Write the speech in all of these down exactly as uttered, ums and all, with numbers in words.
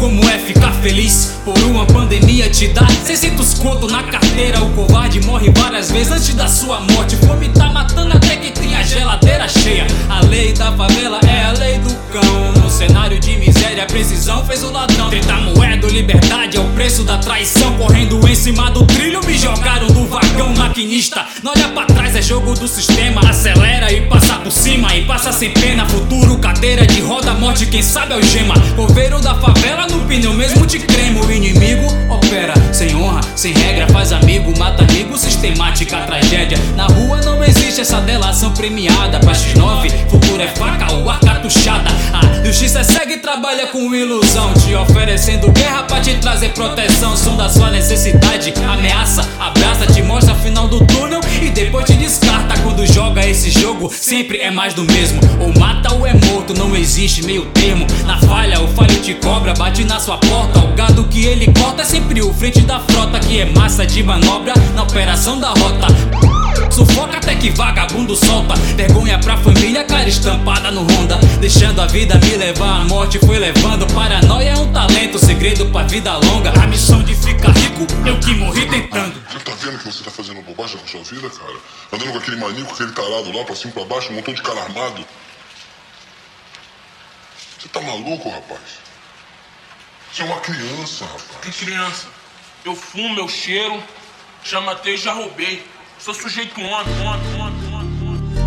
como é ficar feliz por uma pandemia te dá seiscentos conto na carteira. O covarde morre várias vezes antes da sua morte. Fome tá matando até que tem a geladeira cheia. A lei da favela é a lei do cão. No cenário de miséria, a precisão fez o ladrão. trinta moedas, liberdade é o preço da traição. Correndo em cima do trilho, me jogaram do vagão. Maquinista, não olha pra trás, é jogo do sistema. Acelera e passa por cima, e passa sem pena. Futuro, cadeira de roda, morte, quem sabe é o gema. Coveiro da favela, no pneu mesmo te cremo. O inimigo opera sem honra, sem regra. Faz amigo, mata amigo, sistemática tragédia. Na rua não existe essa delação premiada. Pra X nove, futuro é faca ou a cartuchada. A justiça é cega e trabalha com ilusão, te oferecendo guerra pra te trazer proteção. Som da sua necessidade, ameaça, abraça, te mostra o final do túnel e depois te descarta. Quando joga esse jogo, sempre é mais do mesmo. Ou mata ou é morto, não existe meio termo. Na falha, o falho te cobra, bate na sua porta. O gado que ele corta é sempre o frente da frota, que é massa de manobra na operação da rota. Sufoca até que vagabundo solta. Vergonha pra família, cara estampada no Honda. Deixando a vida me levar, a morte foi levando. Paranoia é um talento, segredo pra vida longa. A missão de ficar rico, eu que morri tentando. Você tá vendo que você tá fazendo bobagem com a sua vida, cara? Andando com aquele maníaco, aquele tarado lá, pra cima e pra baixo, um montão de cara armado. Você tá maluco, rapaz? Você é uma criança, rapaz. Que criança? Eu fumo, eu cheiro, já matei, já roubei. Sou sujeito homem, homem, homem, homem.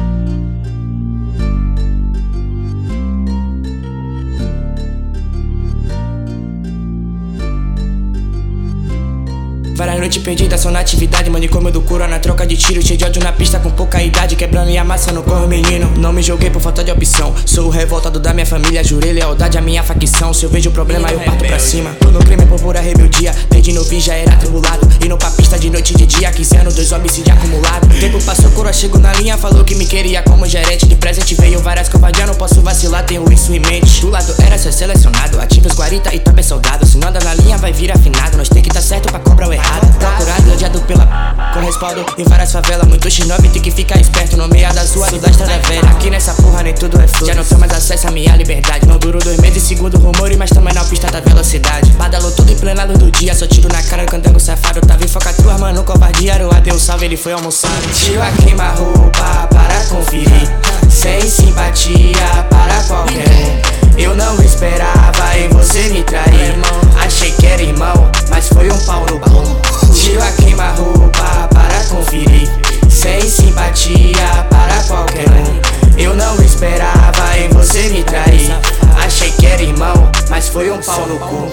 Várias noites perdidas só na atividade. Manicômio do cura na troca de tiro. Cheio de ódio na pista com pouca idade. Quebrando e amassando corro, menino. Não me joguei por falta de opção. Sou o revoltado da minha família. Jurei lealdade à minha facção. Se eu vejo o problema eu parto pra cima. Tô no crime por pura rebeldia. Desde novinho já era atribulado. Indo pra pista de noite e de dia. quinze anos, dois homicídios acumulados. Tempo passou, coroa chegou na linha. Falou que me queria como gerente. De presente veio várias covardias. Não posso vacilar, tenho isso em mente. Do lado era ser selecionado. Ative os guarita e também soldado. Se não anda na linha vai vir afinado. Nós tem que tá certo pra cobrar o errado. Procurado, odiado pela com respaldo em várias favelas. Muito X nove, tem que ficar esperto. No meio das ruas da estrada velha. Aqui nessa porra nem tudo é flor. Já não tenho mais acesso à minha liberdade. Não duro dois meses segundo rumores, mas também na pista da velocidade. Badalou tudo em plena luz do dia. Só tiro na cara do candango safado. Tava em focatua, mano, covardia. Era o adeus, salve, ele foi almoçar. Tio a queima-roupa para conferir. Sem simpatia para qualquer um. Eu não esperava em você me trair. Achei que era irmão, mas foi um pau no cu. Tio a queima-roupa para conferir. Sem simpatia para qualquer um. Eu não esperava em você me trair. Achei que era irmão, mas foi um pau no cu.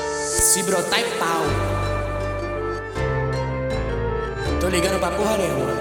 Se brotar é pau. Tô ligando pra porra nenhuma.